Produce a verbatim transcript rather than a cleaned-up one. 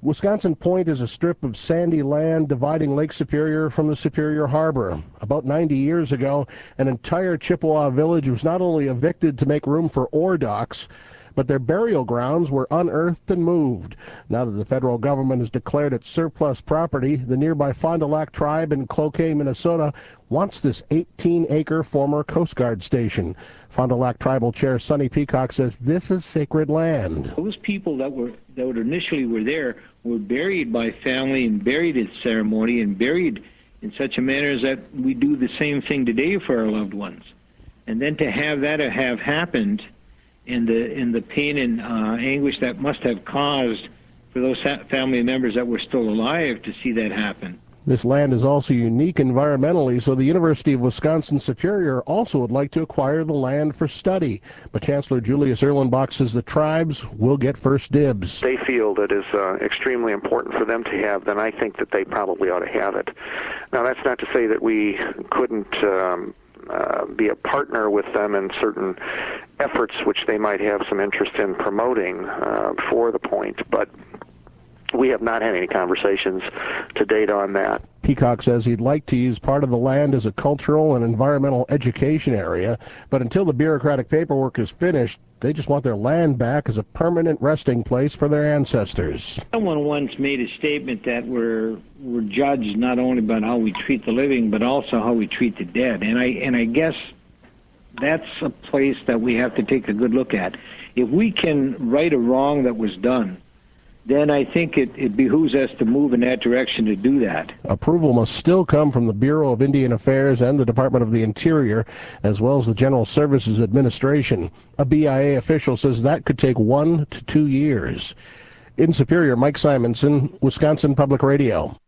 Wisconsin Point is a strip of sandy land dividing Lake Superior from the Superior Harbor. About ninety years ago, an entire Chippewa village was not only evicted to make room for ore docks, but their burial grounds were unearthed and moved. Now that the federal government has declared it surplus property, the nearby Fond du Lac tribe in Cloquet, Minnesota, wants this eighteen-acre former Coast Guard station. Fond du Lac Tribal Chair Sonny Peacock says this is sacred land. Those people that were that initially were there were buried by family and buried at ceremony and buried in such a manner as that we do the same thing today for our loved ones. And then to have that have happened, and the in the pain and uh, anguish that must have caused for those family members that were still alive to see that happen. This land is also unique environmentally, so the University of Wisconsin-Superior also would like to acquire the land for study. But Chancellor Julius Erlenbach says the tribes will get first dibs. They feel that is uh, extremely important for them to have, then I think that they probably ought to have it. Now, that's not to say that we couldn't um, uh, be a partner with them in certain efforts which they might have some interest in promoting uh, for the point, but we have not had any conversations to date on that. Peacock says he'd like to use part of the land as a cultural and environmental education area, but until the bureaucratic paperwork is finished, they just want their land back as a permanent resting place for their ancestors. Someone once made a statement that we're we're judged not only by how we treat the living, but also how we treat the dead. And I and I guess that's a place that we have to take a good look at. If we can right a wrong that was done, then I think it, it behooves us to move in that direction to do that. Approval must still come from the Bureau of Indian Affairs and the Department of the Interior, as well as the General Services Administration. A B I A official says that could take one to two years. In Superior, Mike Simonson, Wisconsin Public Radio.